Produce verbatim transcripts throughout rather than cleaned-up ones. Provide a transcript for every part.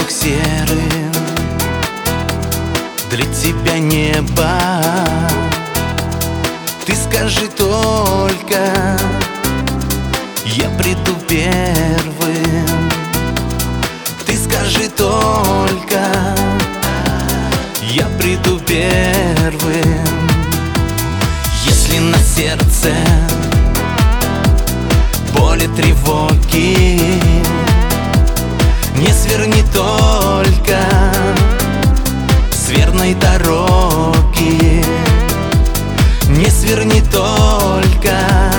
воздух серым, для тебя небо. Ты скажи только, я приду первым. Ты скажи только, я приду первым. Если на сердце боли, тревоги, не сверни только с верной дороги. Не сверни только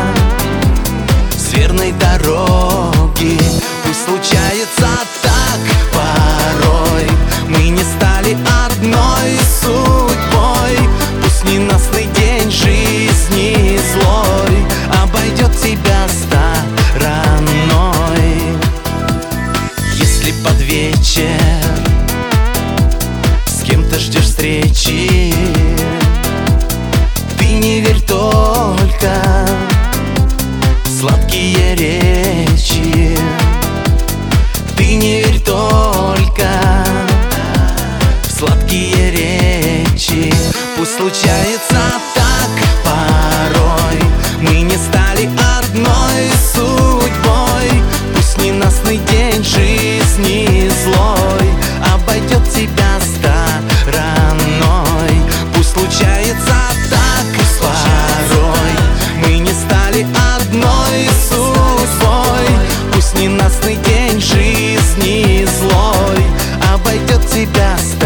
с верной дороги. Пусть случается так порой, мы не стали одной судьбой. Пусть ненастный день жизни злой обойдет тебя стороной. Если под вечер с кем-то ждешь встречи, ты не верь только в сладкие речи. Ты не верь только в сладкие речи. Пусть случается так порой, мы не стали одной судьбой. Пусть ненастный день жизни злой обойдет тебя стороной. Пусть случается так порой, мы не стали одной судьбой. Пусть ненастный день жизни злой обойдет тебя стороной.